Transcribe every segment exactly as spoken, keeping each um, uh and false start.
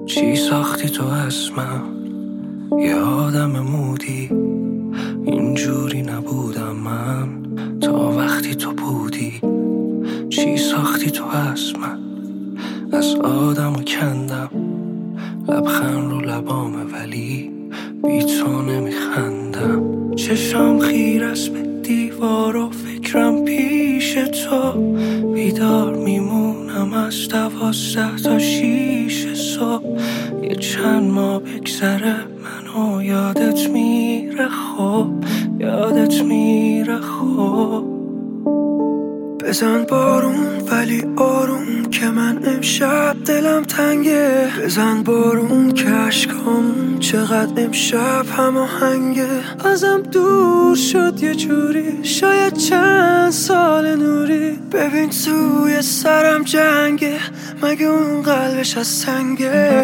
چی ساختی تو از من؟ یه آدم مودی، اینجوری نبودم من تا وقتی تو بودی. چی ساختی تو از من؟ از آدمو کندم، لبخند رو لبامه ولی بی تو نمیخندم. چشم خیر است به دیوار و فکرم پیش تو، بیدار میمونم از دوازده تا شیش صبح. یه چند ماه بگذره منو یادت میره، خب یادت میره خب. بزن بارون ولی آروم که من امشب دلم تنگه. بزن بارون که عشقامون چقدر امشب هماهنگه. ازم دور شد یه جوری، شاید چند سال نوری. ببین توی سرم جنگه، مگه اون قلبش از سنگه؟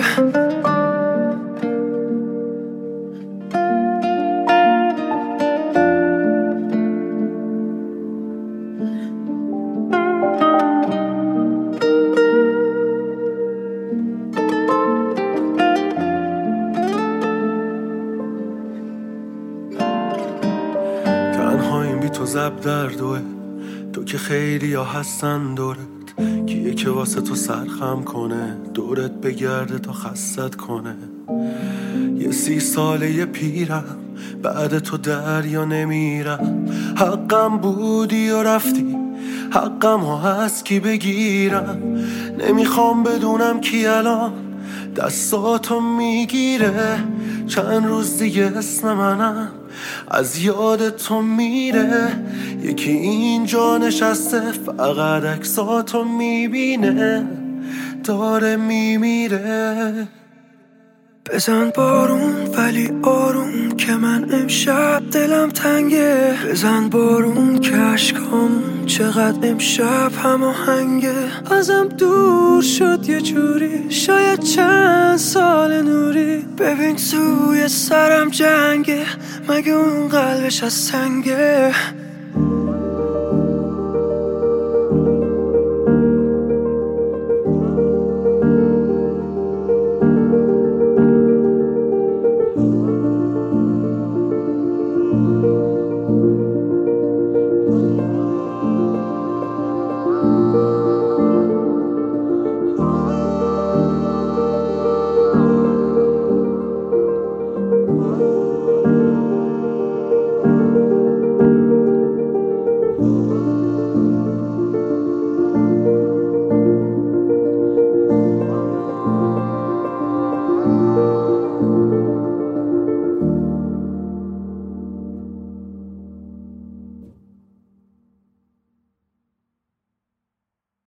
تنهاییم بی تو زب در دوه، تو که خیلی ها هستن دورت. کیه که واسه تو سرخم کنه، دورت بگرده تا خستت کنه. یه سی ساله یه پیرم، بعد تو دریا نمیرم. حقم بودی و رفتی، حقم ها هست کی بگیرم. نمیخوام بدونم کی الان دستاتو میگیره. چند روز دیگه اسم منم از یاد تو میره. یکی اینجا نشسته فقط عکساتو میبینه، داره میمیره. بزن بارون ولی آروم که من امشب دلم تنگه. بزن بارون که عشقامون چقدر امشب هماهنگه. ازم دور شد یه جوری، شاید چند سال نوری. ببین توی سرم جنگه، مگه اون قلبش از سنگه؟